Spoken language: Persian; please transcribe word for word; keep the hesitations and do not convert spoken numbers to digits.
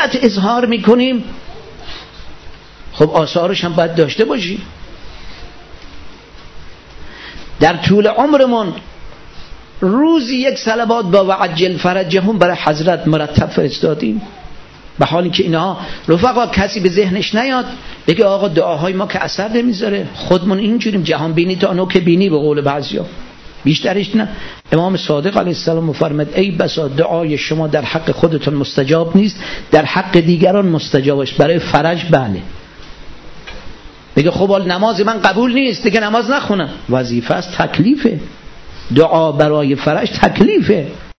فقط اظهار میکنیم، خب آثارش هم باید داشته باشیم. در طول عمرمون روزی یک صلوات با وعجل فرجهم برای حضرت مرتب فرستادیم، به حالی که اینها رفقا کسی به ذهنش نیاد بگه آقا دعاهای ما که اثر نمیذاره، خودمون اینجوریم، جهان بینی تا نوک بینی به قول بعضیا، بیشترش نه. امام صادق علیه السلام مفرماد ای بسا دعای شما در حق خودتون مستجاب نیست، در حق دیگران مستجاب است. برای فرج بله. بگه خب نماز من قبول نیست دیگه نماز نخونم، وظیفه است، تکلیفه. دعا برای فرج تکلیفه.